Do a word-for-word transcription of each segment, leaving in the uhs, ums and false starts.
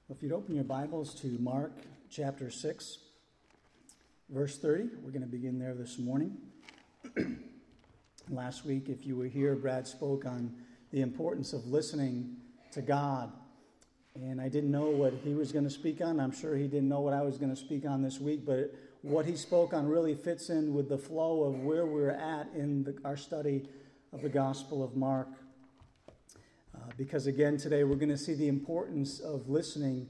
If you'd open your Bibles to Mark chapter six, verse thirty, we're going to begin there this morning. Last week, if you were here, Brad spoke on the importance of listening to God. And I didn't know what he was going to speak on. I'm sure he didn't know what I was going to speak on this week, but what he spoke on really fits in with the flow of where we're at in the, our study of the Gospel of Mark. Uh, because again, today we're going to see the importance of listening,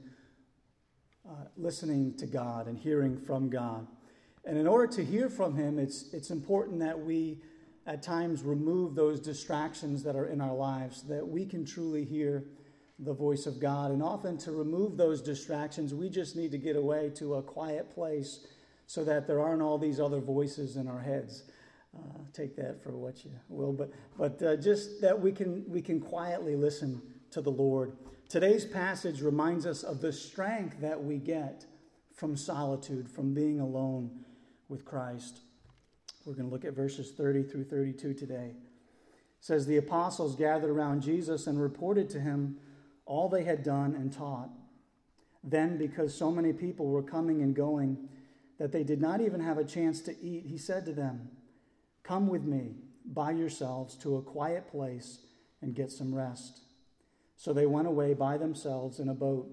uh, listening to God and hearing from God. And in order to hear from him, it's it's important that we at times remove those distractions that are in our lives, that we can truly hear the voice of God. And often to remove those distractions, we just need to get away to a quiet place so that there aren't all these other voices in our heads. Uh, take that for what you will, but but uh, just that we can we can quietly listen to the Lord. Today's passage reminds us of the strength that we get from solitude, from being alone with Christ. We're going to look at verses thirty through thirty-two today. It says, the apostles gathered around Jesus and reported to him all they had done and taught. Then, because so many people were coming and going that they did not even have a chance to eat, he said to them, "Come with me by yourselves to a quiet place and get some rest." So they went away by themselves in a boat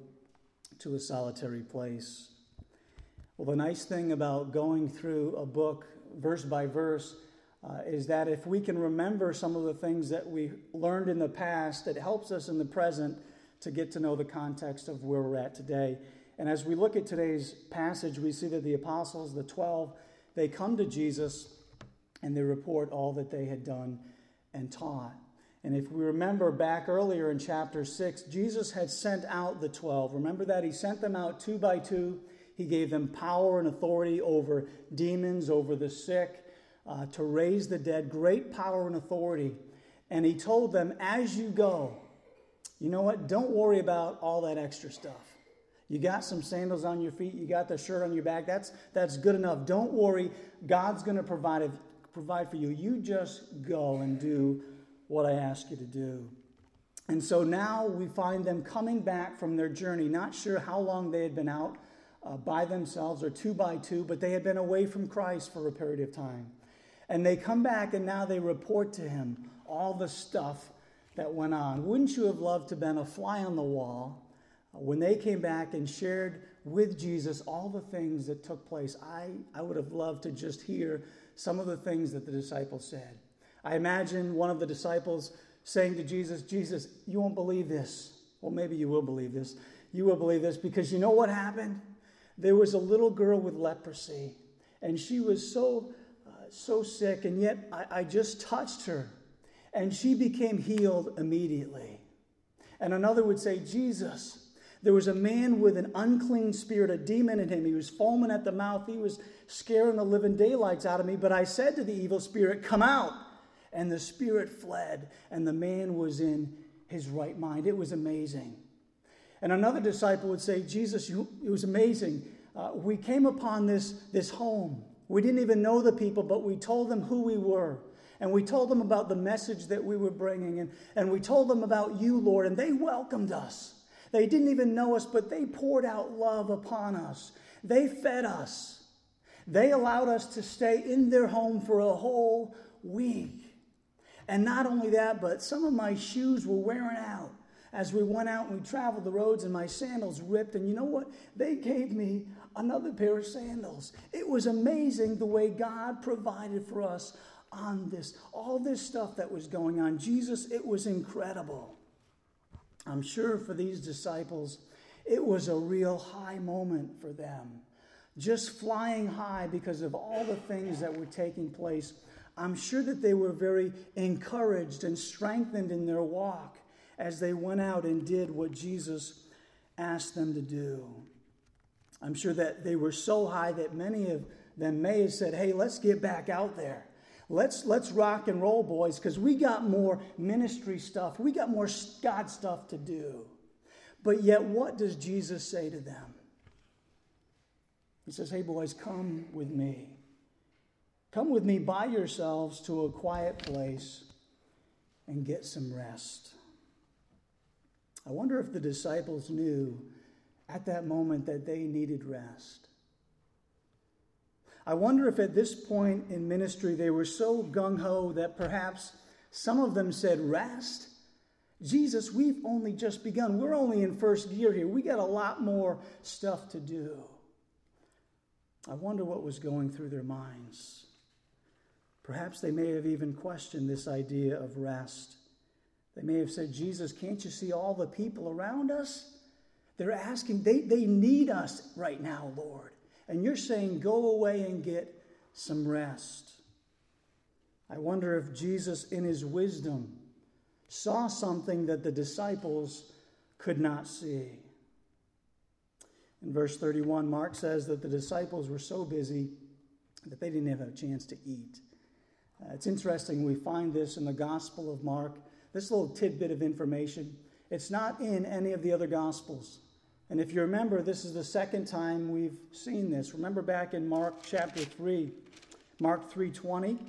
to a solitary place. Well, the nice thing about going through a book verse by verse uh, is that if we can remember some of the things that we learned in the past, it helps us in the present to get to know the context of where we're at today. And as we look at today's passage, we see that the apostles, the twelve, they come to Jesus and they report all that they had done and taught. And if we remember back earlier in chapter six, Jesus had sent out the twelve. Remember that? He sent them out two by two. He gave them power and authority over demons, over the sick, uh, to raise the dead. Great power and authority. And he told them, as you go, you know what? Don't worry about all that extra stuff. You got some sandals on your feet. You got the shirt on your back. That's that's good enough. Don't worry. God's going to provide a, provide for you. You just go and do what I ask you to do. And so now we find them coming back from their journey, not sure how long they had been out uh, by themselves or two by two, but they had been away from Christ for a period of time. And they come back and now they report to him all the stuff that went on. Wouldn't you have loved to have been a fly on the wall when they came back and shared with Jesus all the things that took place? I, I would have loved to just hear some of the things that the disciples said. I imagine one of the disciples saying to Jesus, Jesus, you won't believe this. Well, maybe you will believe this. You will believe this because you know what happened? There was a little girl with leprosy, and she was so, uh, so sick, and yet I, I just touched her, and she became healed immediately. And another would say, Jesus, there was a man with an unclean spirit, a demon in him. He was foaming at the mouth. He was scaring the living daylights out of me. But I said to the evil spirit, come out. And the spirit fled. And the man was in his right mind. It was amazing. And another disciple would say, Jesus, you, it was amazing. Uh, we came upon this, this home. We didn't even know the people, but we told them who we were. And we told them about the message that we were bringing. And, and we told them about you, Lord. And they welcomed us. They didn't even know us, but they poured out love upon us. They fed us. They allowed us to stay in their home for a whole week. And not only that, but some of my shoes were wearing out as we went out and we traveled the roads, and my sandals ripped. And you know what? They gave me another pair of sandals. It was amazing the way God provided for us on this. All this stuff that was going on. Jesus, it was incredible. I'm sure for these disciples, it was a real high moment for them. Just flying high because of all the things that were taking place. I'm sure that they were very encouraged and strengthened in their walk as they went out and did what Jesus asked them to do. I'm sure that they were so high that many of them may have said, hey, let's get back out there. Let's let's rock and roll, boys, because we got more ministry stuff. We got more God stuff to do. But yet, what does Jesus say to them? He says, hey, boys, come with me. Come with me by yourselves to a quiet place and get some rest. I wonder if the disciples knew at that moment that they needed rest. I wonder if at this point in ministry they were so gung-ho that perhaps some of them said, "Rest? Jesus, we've only just begun. We're only in first gear here. We got a lot more stuff to do." I wonder what was going through their minds. Perhaps they may have even questioned this idea of rest. They may have said, "Jesus, can't you see all the people around us? They're asking, they, they need us right now, Lord. And you're saying, go away and get some rest." I wonder if Jesus, in his wisdom, saw something that the disciples could not see. In verse thirty-one, Mark says that the disciples were so busy that they didn't have a chance to eat. Uh, it's interesting, we find this in the Gospel of Mark. This little tidbit of information, it's not in any of the other Gospels. And if you remember, this is the second time we've seen this. Remember back in Mark chapter three, Mark three twenty,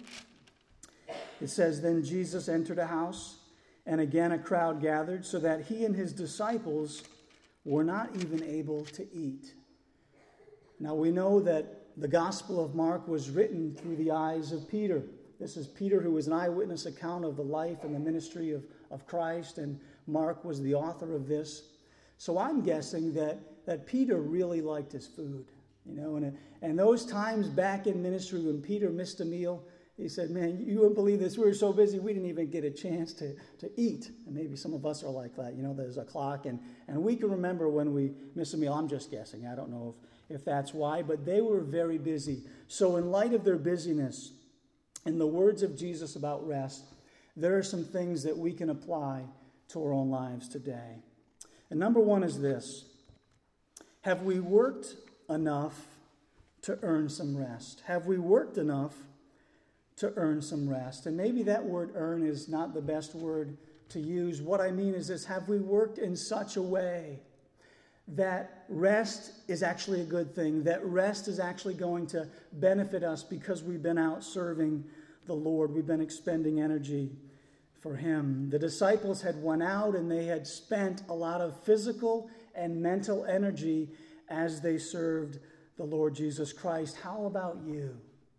it says, "Then Jesus entered a house, and again a crowd gathered, so that he and his disciples were not even able to eat." Now we know that the Gospel of Mark was written through the eyes of Peter. This is Peter, who was an eyewitness account of the life and the ministry of, of Christ, and Mark was the author of this. So I'm guessing that, that Peter really liked his food. You know, and, and those times back in ministry when Peter missed a meal, he said, "Man, you wouldn't believe this. We were so busy, we didn't even get a chance to, to eat." And maybe some of us are like that. You know, there's a clock, and, and we can remember when we miss a meal. I'm just guessing. I don't know if, if that's why, but they were very busy. So in light of their busyness, in the words of Jesus about rest, there are some things that we can apply to our own lives today. And number one is this: have we worked enough to earn some rest? Have we worked enough to earn some rest? And maybe that word "earn" is not the best word to use. What I mean is this: have we worked in such a way that rest is actually a good thing, that rest is actually going to benefit us because we've been out serving the Lord, we've been expending energy for him. The disciples had went out and they had spent a lot of physical and mental energy as they served the Lord Jesus Christ. How about you?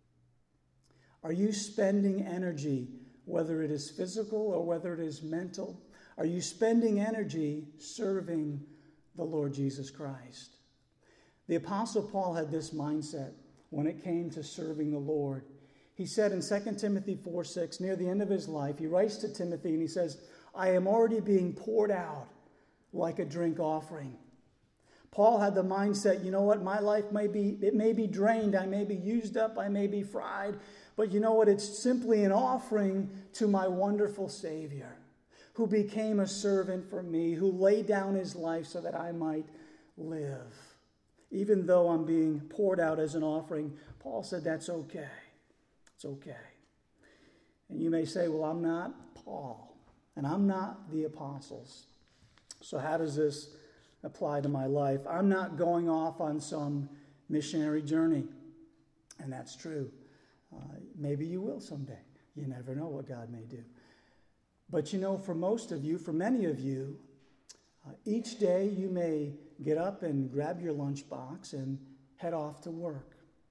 Are you spending energy, whether it is physical or whether it is mental? Are you spending energy serving the Lord Jesus Christ? The Apostle Paul had this mindset when it came to serving the Lord. He said in Second Timothy four six, near the end of his life, he writes to Timothy and he says, "I am already being poured out like a drink offering." Paul had the mindset, you know what, my life may be, it may be drained, I may be used up, I may be fried, but you know what, it's simply an offering to my wonderful Savior, who became a servant for me, who laid down his life so that I might live. Even though I'm being poured out as an offering, Paul said that's okay. It's okay. And you may say, well, I'm not Paul, and I'm not the apostles. So how does this apply to my life? I'm not going off on some missionary journey, and that's true. Uh, maybe you will someday. You never know what God may do. But you know, for most of you, for many of you, uh, each day you may get up and grab your lunchbox and head off to work.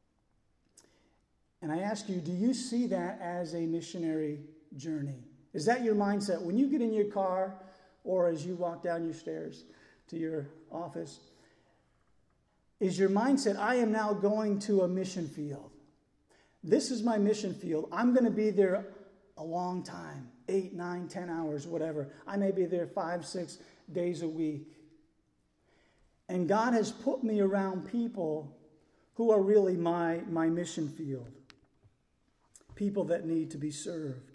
And I ask you, do you see that as a missionary journey? Is that your mindset? When you get in your car or as you walk down your stairs to your office, is your mindset, I am now going to a mission field. This is my mission field. I'm going to be there a long time, eight, nine, ten hours, whatever. I may be there five, six days a week. And God has put me around people who are really my, my mission field. People that need to be served.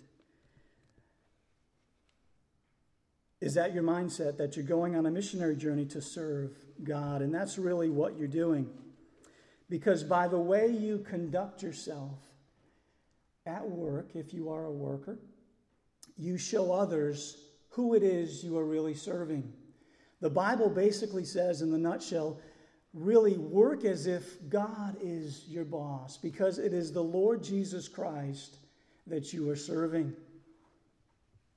Is that your mindset, that you're going on a missionary journey to serve God? And that's really what you're doing. Because by the way you conduct yourself at work, if you are a worker, you show others who it is you are really serving. The Bible basically says, in the nutshell, really work as if God is your boss, because it is the Lord Jesus Christ that you are serving.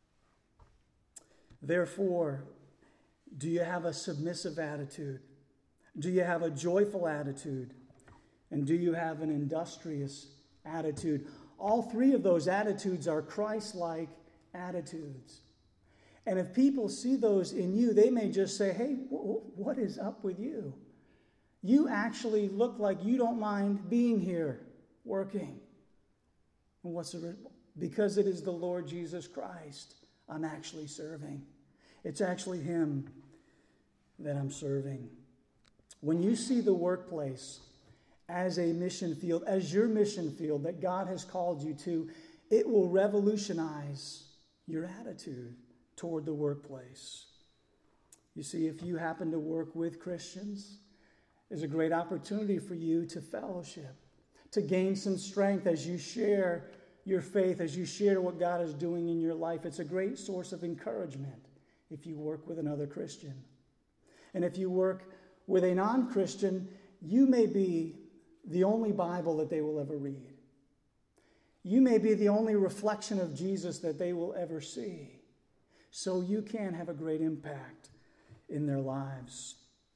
Therefore, do you have a submissive attitude? Do you have a joyful attitude? And do you have an industrious attitude? All three of those attitudes are Christ-like attitudes. And if people see those in you, they may just say, hey, what is up with you? You actually look like you don't mind being here working. And what's the result? Because it is the Lord Jesus Christ I'm actually serving. It's actually Him that I'm serving. When you see the workplace as a mission field, as your mission field that God has called you to, it will revolutionize your attitude toward the workplace. You see, if you happen to work with Christians, there's a great opportunity for you to fellowship, to gain some strength as you share your faith, as you share what God is doing in your life. It's a great source of encouragement if you work with another Christian. And if you work with a non-Christian, you may be the only Bible that they will ever read. You may be the only reflection of Jesus that they will ever see. So you can have a great impact in their lives.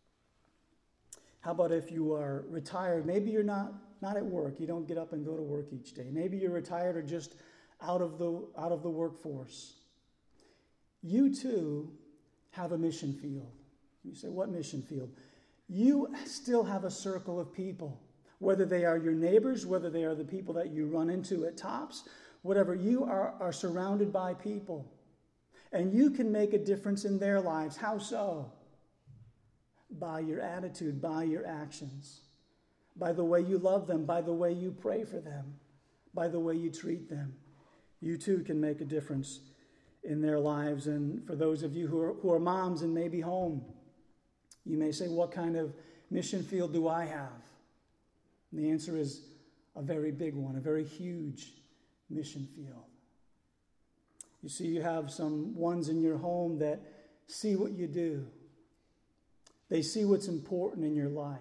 How about if you are retired? Maybe you're not, not at work. You don't get up and go to work each day. Maybe you're retired or just out of the, out of the workforce. You too have a mission field. You say, what mission field? You still have a circle of people, whether they are your neighbors, whether they are the people that you run into at Tops, whatever. You are, are surrounded by people, and you can make a difference in their lives. How so? By your attitude, by your actions, by the way you love them, by the way you pray for them, by the way you treat them. You too can make a difference in their lives. And for those of you who are, who are moms and maybe home, you may say, what kind of mission field do I have? And the answer is a very big one, a very huge mission field. You see, you have some ones in your home that see what you do. They see what's important in your life.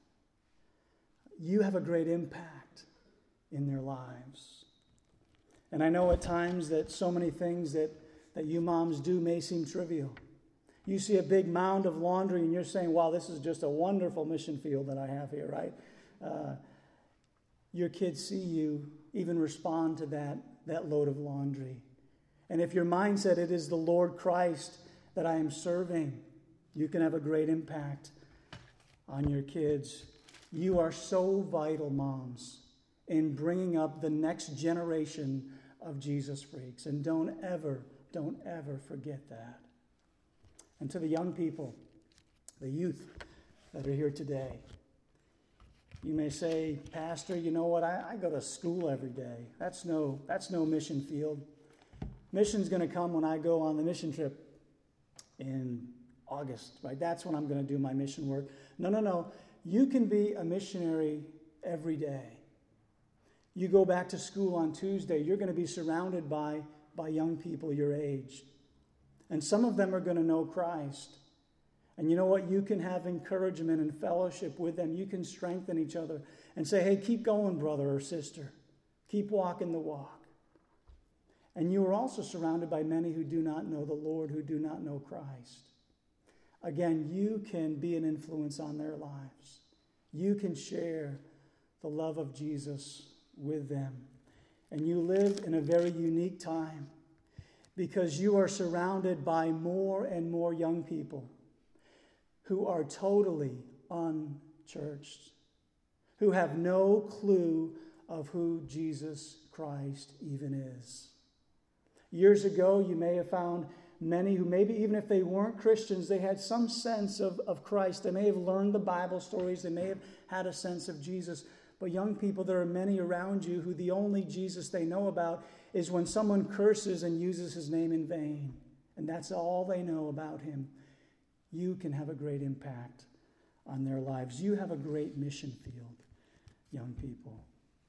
You have a great impact in their lives. And I know at times that so many things that, that you moms do may seem trivial. You see a big mound of laundry and you're saying, wow, this is just a wonderful mission field that I have here, right? Uh, your kids see you even respond to that, that load of laundry. And if your mindset, it is the Lord Christ that I am serving, you can have a great impact on your kids. You are so vital, moms, in bringing up the next generation of Jesus freaks. And don't ever, don't ever forget that. And to the young people, the youth that are here today, you may say, Pastor, you know what? I, I go to school every day. That's no, that's no mission field. Mission's going to come when I go on the mission trip in August, right? That's when I'm going to do my mission work. No, no, no. You can be a missionary every day. You go back to school on Tuesday, you're going to be surrounded by, by young people your age. And some of them are going to know Christ. And you know what? You can have encouragement and fellowship with them. You can strengthen each other and say, hey, keep going, brother or sister. Keep walking the walk. And you are also surrounded by many who do not know the Lord, who do not know Christ. Again, you can be an influence on their lives. You can share the love of Jesus with them. And you live in a very unique time because you are surrounded by more and more young people who are totally unchurched, who have no clue of who Jesus Christ even is. Years ago, you may have found many who maybe even if they weren't Christians, they had some sense of, of Christ. They may have learned the Bible stories. They may have had a sense of Jesus. But young people, there are many around you who the only Jesus they know about is when someone curses and uses his name in vain. And that's all they know about him. You can have a great impact on their lives. You have a great mission field, young people.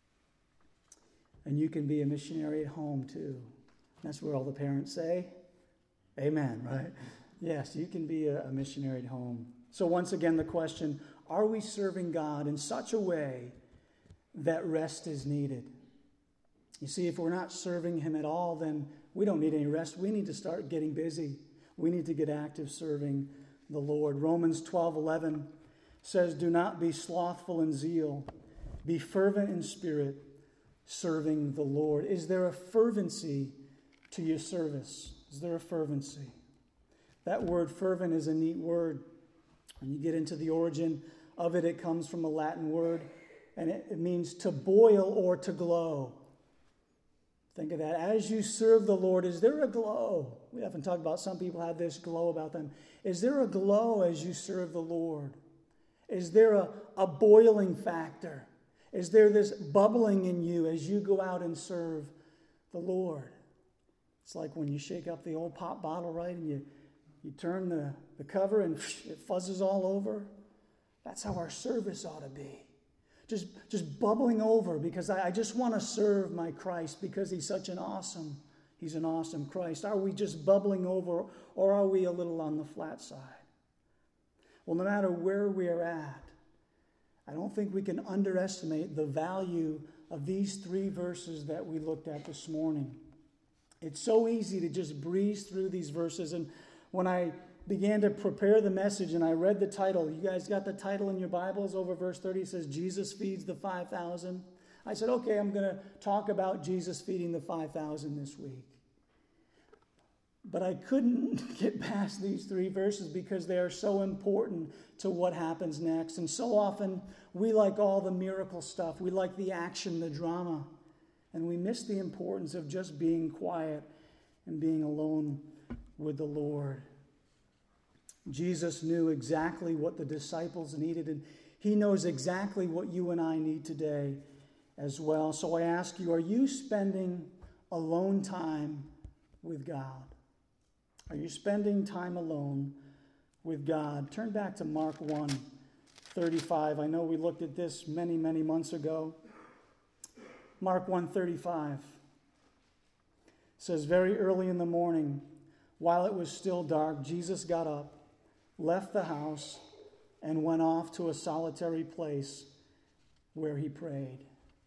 And you can be a missionary at home too. That's where all the parents say, amen, right? Yes, you can be a, a missionary at home. So once again, the question, are we serving God in such a way that rest is needed? You see, if we're not serving him at all, then we don't need any rest. We need to start getting busy. We need to get active serving the Lord. Romans twelve eleven says, do not be slothful in zeal. Be fervent in spirit, serving the Lord. Is there a fervency to your service? Is there a fervency? That word fervent is a neat word. When you get into the origin of it, it comes from a Latin word, and it, it means to boil or to glow. Think of that. As you serve the Lord, is there a glow? We often talk about some people have this glow about them. Is there a glow as you serve the Lord? Is there a, a boiling factor? Is there this bubbling in you as you go out and serve the Lord? It's like when you shake up the old pop bottle, right? And you, you turn the, the cover and it fuzzes all over. That's how our service ought to be. Just, just bubbling over because I, I just want to serve my Christ because he's such an awesome, he's an awesome Christ. Are we just bubbling over or are we a little on the flat side? Well, no matter where we are at, I don't think we can underestimate the value of these three verses that we looked at this morning. It's so easy to just breeze through these verses. And when I began to prepare the message and I read the title, you guys got the title in your Bibles over verse thirty, it says, Jesus feeds the five thousand. I said, okay, I'm going to talk about Jesus feeding the five thousand this week. But I couldn't get past these three verses because they are so important to what happens next. And so often we like all the miracle stuff. We like the action, the drama. And we miss the importance of just being quiet and being alone with the Lord. Jesus knew exactly what the disciples needed, and he knows exactly what you and I need today as well. So I ask you, are you spending alone time with God? Are you spending time alone with God? Turn back to Mark one thirty-five. I know we looked at this many, many months ago. Mark one thirty-five says, very early in the morning, while it was still dark, Jesus got up, left the house, and went off to a solitary place where he prayed.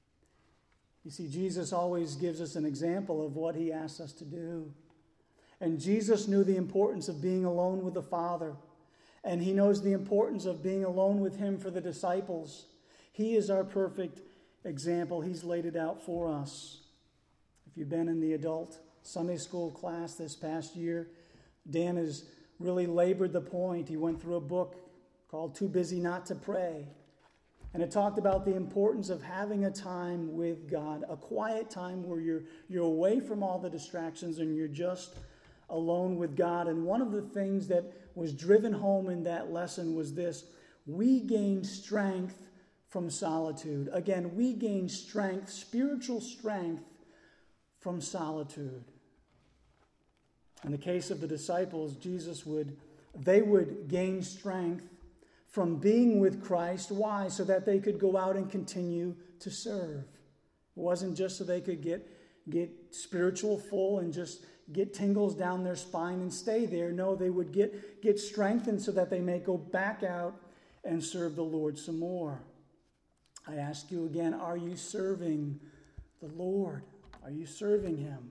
You see, Jesus always gives us an example of what he asks us to do. And Jesus knew the importance of being alone with the Father. And he knows the importance of being alone with him for the disciples. He is our perfect example. He's laid it out for us. If you've been in the adult Sunday school class this past year, Dan has really labored the point. He went through a book called Too Busy Not to Pray. And it talked about the importance of having a time with God, a quiet time where you're, you're away from all the distractions and you're just alone with God. And one of the things that was driven home in that lesson was this: we gain strength from solitude. Again, we gain strength, spiritual strength from solitude. In the case of the disciples, Jesus would, they would gain strength from being with Christ. Why? So that they could go out and continue to serve. It wasn't just so they could get, get spiritual full and just get tingles down their spine and stay there. No, they would get, get strengthened so that they may go back out and serve the Lord some more. I ask you again, are you serving the Lord? Are you serving him?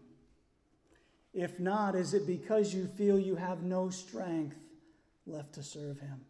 If not, is it because you feel you have no strength left to serve him?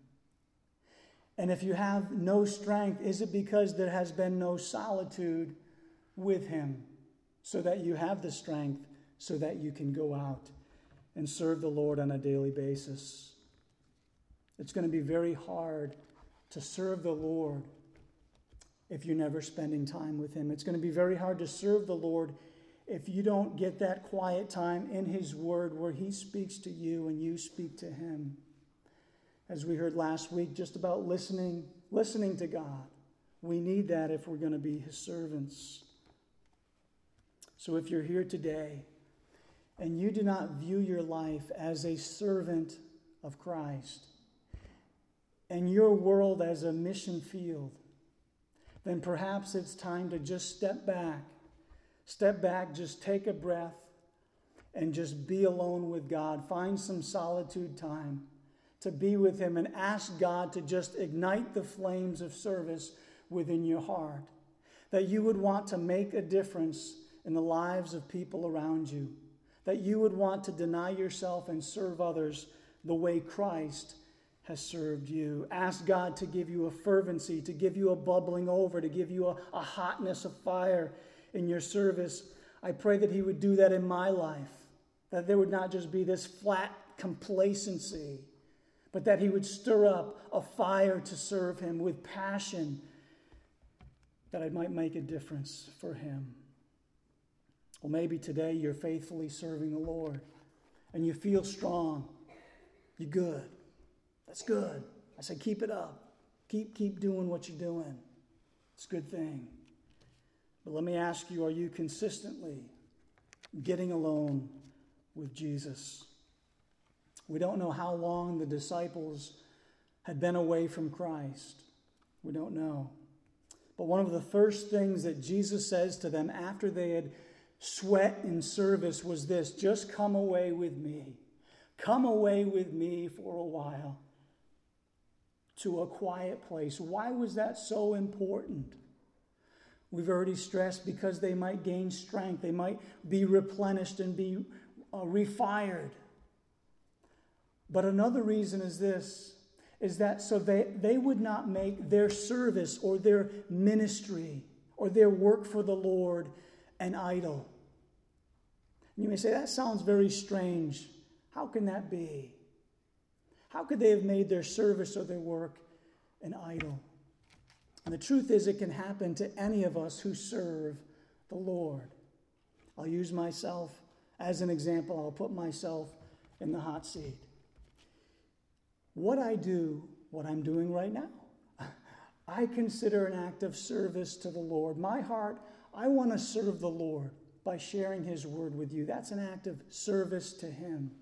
And if you have no strength, is it because there has been no solitude with him so that you have the strength so that you can go out and serve the Lord on a daily basis? It's going to be very hard to serve the Lord if you're never spending time with him. It's going to be very hard to serve the Lord if you don't get that quiet time in his word where he speaks to you and you speak to him. As we heard last week, just about listening, listening to God. We need that if we're going to be his servants. So if you're here today and you do not view your life as a servant of Christ and your world as a mission field, then perhaps it's time to just step back. Step back, just take a breath, and just be alone with God. Find some solitude time to be with him and ask God to just ignite the flames of service within your heart. That you would want to make a difference in the lives of people around you. That you would want to deny yourself and serve others the way Christ has served you. Ask God to give you a fervency, to give you a bubbling over, to give you a, a hotness of fire in your service. I pray that he would do that in my life, that there would not just be this flat complacency, but that he would stir up a fire to serve him with passion, that I might make a difference for him. Well, maybe today you're faithfully serving the Lord and you feel strong. You're good. That's good. I say keep it up. Keep, keep doing what you're doing. It's a good thing. But let me ask you, are you consistently getting alone with Jesus? We don't know how long the disciples had been away from Christ. We don't know. But one of the first things that Jesus says to them after they had sweat in service was this: just come away with me. Come away with me for a while to a quiet place. Why was that so important? We've already stressed because they might gain strength. They might be replenished and be uh, refired. But another reason is this, is that so they, they would not make their service or their ministry or their work for the Lord an idol. And you may say, that sounds very strange. How can that be? How could they have made their service or their work an idol? And the truth is, it can happen to any of us who serve the Lord. I'll use myself as an example. I'll put myself in the hot seat. What I do, what I'm doing right now, I consider an act of service to the Lord. My heart, I want to serve the Lord by sharing his word with you. That's an act of service to him.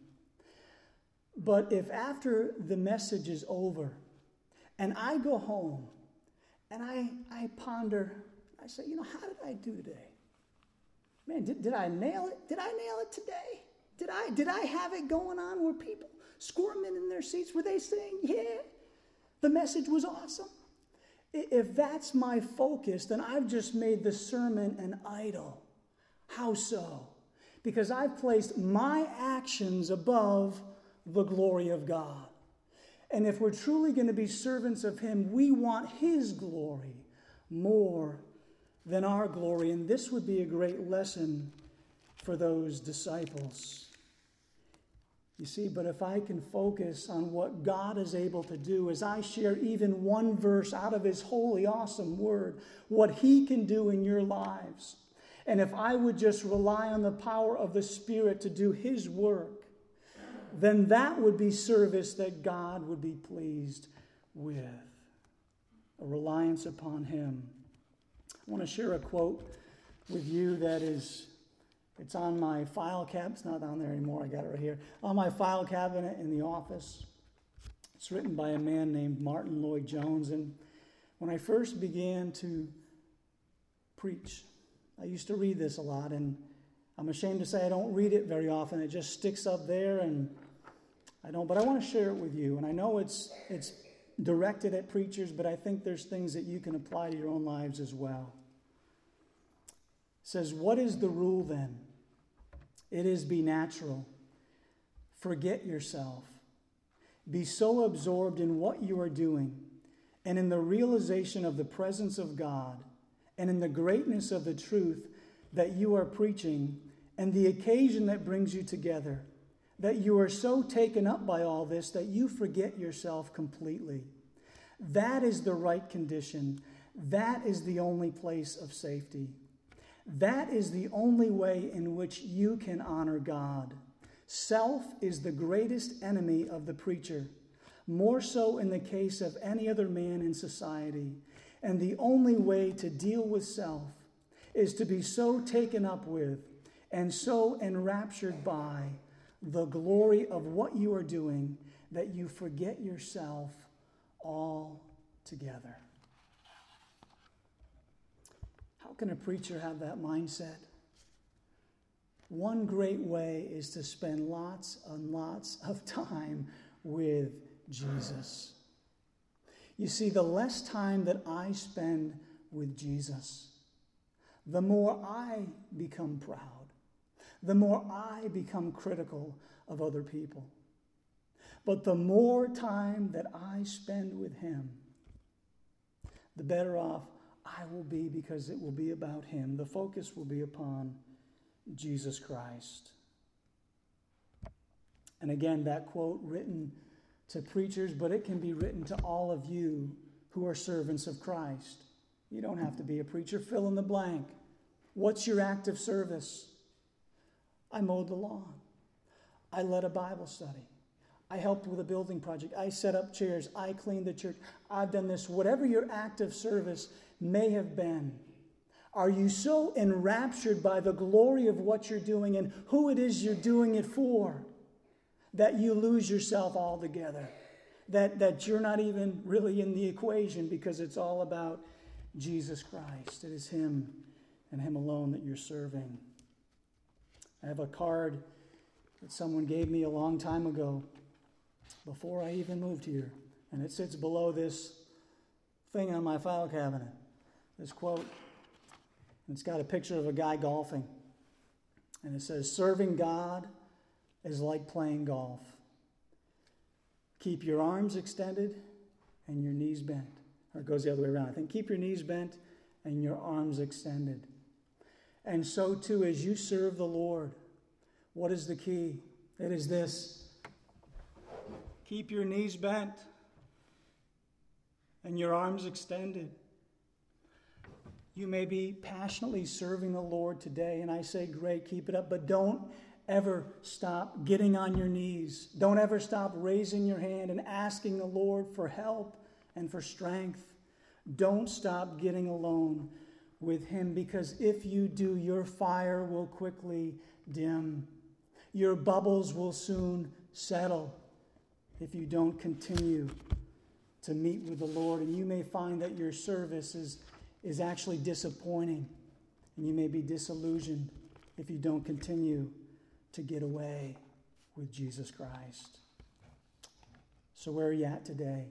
But if after the message is over and I go home and I, I ponder, I say, you know, how did I do today? Man, did, did I nail it? Did I nail it today? Did I, did I have it going on? Were people squirming in their seats? Were they saying, yeah, the message was awesome? If that's my focus, then I've just made the sermon an idol. How so? Because I've placed my actions above the glory of God. And if we're truly going to be servants of him, we want his glory more than our glory. And this would be a great lesson for those disciples. You see, but if I can focus on what God is able to do, as I share even one verse out of his holy, awesome word, what he can do in your lives, and if I would just rely on the power of the Spirit to do his work, then that would be service that God would be pleased with. A reliance upon him. I want to share a quote with you that is, it's on my file cabinet. It's not on there anymore. I got it right here. On my file cabinet in the office. It's written by a man named Martin Lloyd-Jones. And when I first began to preach, I used to read this a lot, and I'm ashamed to say I don't read it very often. It just sticks up there, and I don't. But I want to share it with you. And I know it's it's directed at preachers, but I think there's things that you can apply to your own lives as well. It says, what is the rule then? It is be natural. Forget yourself. Be so absorbed in what you are doing and in the realization of the presence of God and in the greatness of the truth that you are preaching and the occasion that brings you together, that you are so taken up by all this that you forget yourself completely. That is the right condition. That is the only place of safety. That is the only way in which you can honor God. Self is the greatest enemy of the preacher, more so in the case of any other man in society. And the only way to deal with self is to be so taken up with and so enraptured by the glory of what you are doing that you forget yourself altogether. How can a preacher have that mindset? One great way is to spend lots and lots of time with Jesus. You see, the less time that I spend with Jesus, the more I become proud, the more I become critical of other people. But the more time that I spend with him, the better off I will be, because it will be about him. The focus will be upon Jesus Christ. And again, that quote written to preachers, but it can be written to all of you who are servants of Christ. You don't have to be a preacher. Fill in the blank. What's your act of service? I mowed the lawn. I led a Bible study. I helped with a building project. I set up chairs. I cleaned the church. I've done this. Whatever your act of service may have been, are you so enraptured by the glory of what you're doing and who it is you're doing it for that you lose yourself altogether? That, that you're not even really in the equation, because it's all about Jesus Christ. It is him and him alone that you're serving. I have a card that someone gave me a long time ago, before I even moved here. And it sits below this thing on my file cabinet. This quote. And it's got a picture of a guy golfing. And it says, "Serving God is like playing golf. Keep your arms extended and your knees bent." Or it goes the other way around. I think keep your knees bent and your arms extended. And so too, as you serve the Lord, what is the key? It is this. Keep your knees bent and your arms extended. You may be passionately serving the Lord today, and I say, great, keep it up, but don't ever stop getting on your knees. Don't ever stop raising your hand and asking the Lord for help and for strength. Don't stop getting alone with him, because if you do, your fire will quickly dim. Your bubbles will soon settle if you don't continue to meet with the Lord. And you may find that your service is, is actually disappointing, and you may be disillusioned if you don't continue to get away with Jesus Christ. So where are you at today?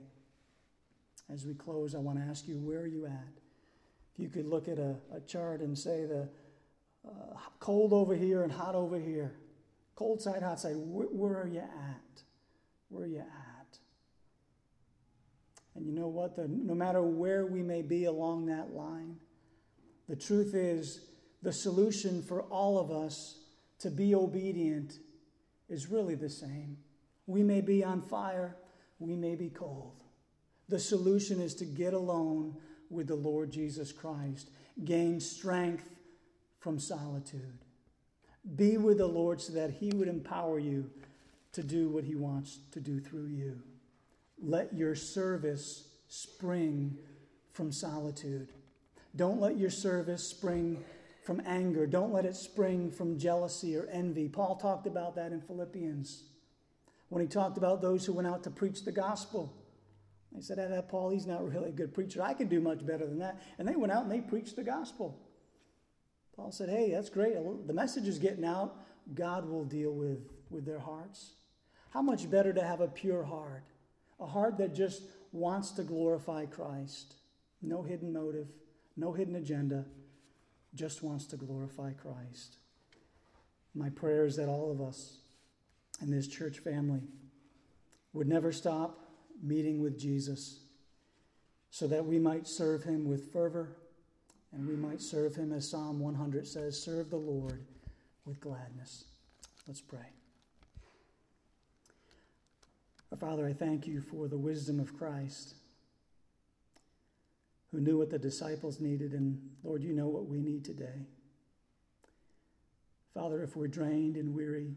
As we close, I want to ask you, where are you at? If you could look at a, a chart and say the uh, cold over here and hot over here, cold side, hot side, where, where are you at? Where are you at? And you know what? The, no matter where we may be along that line, the truth is the solution for all of us to be obedient is really the same. We may be on fire. We may be cold. The solution is to get alone with the Lord Jesus Christ. Gain strength from solitude. Be with the Lord so that he would empower you to do what he wants to do through you. Let your service spring from solitude. Don't let your service spring from anger. Don't let it spring from jealousy or envy. Paul talked about that in Philippians when he talked about those who went out to preach the gospel. They said, that Paul, he's not really a good preacher. I can do much better than that. And they went out and they preached the gospel. Paul said, hey, that's great. The message is getting out. God will deal with, with their hearts. How much better to have a pure heart, a heart that just wants to glorify Christ. No hidden motive, no hidden agenda, just wants to glorify Christ. My prayer is that all of us in this church family would never stop meeting with Jesus, so that we might serve him with fervor, and we might serve him, as Psalm one hundred says, serve the Lord with gladness. Let's pray. Our Father, I thank you for the wisdom of Christ, who knew what the disciples needed, and Lord, you know what we need today. Father, if we're drained and weary,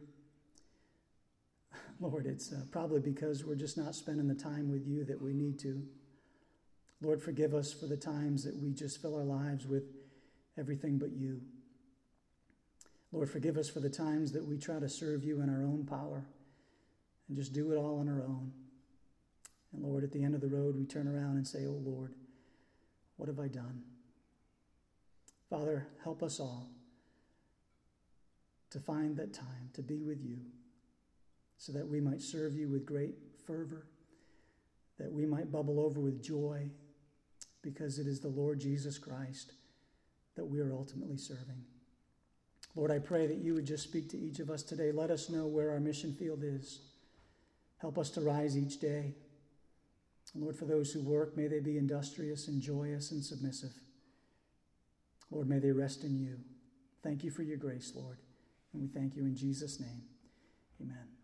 Lord, it's uh, probably because we're just not spending the time with you that we need to. Lord, forgive us for the times that we just fill our lives with everything but you. Lord, forgive us for the times that we try to serve you in our own power and just do it all on our own. And Lord, at the end of the road, we turn around and say, oh Lord, what have I done? Father, help us all to find that time to be with you, so that we might serve you with great fervor, that we might bubble over with joy, because it is the Lord Jesus Christ that we are ultimately serving. Lord, I pray that you would just speak to each of us today. Let us know where our mission field is. Help us to rise each day. Lord, for those who work, may they be industrious and joyous and submissive. Lord, may they rest in you. Thank you for your grace, Lord. And we thank you in Jesus' name. Amen.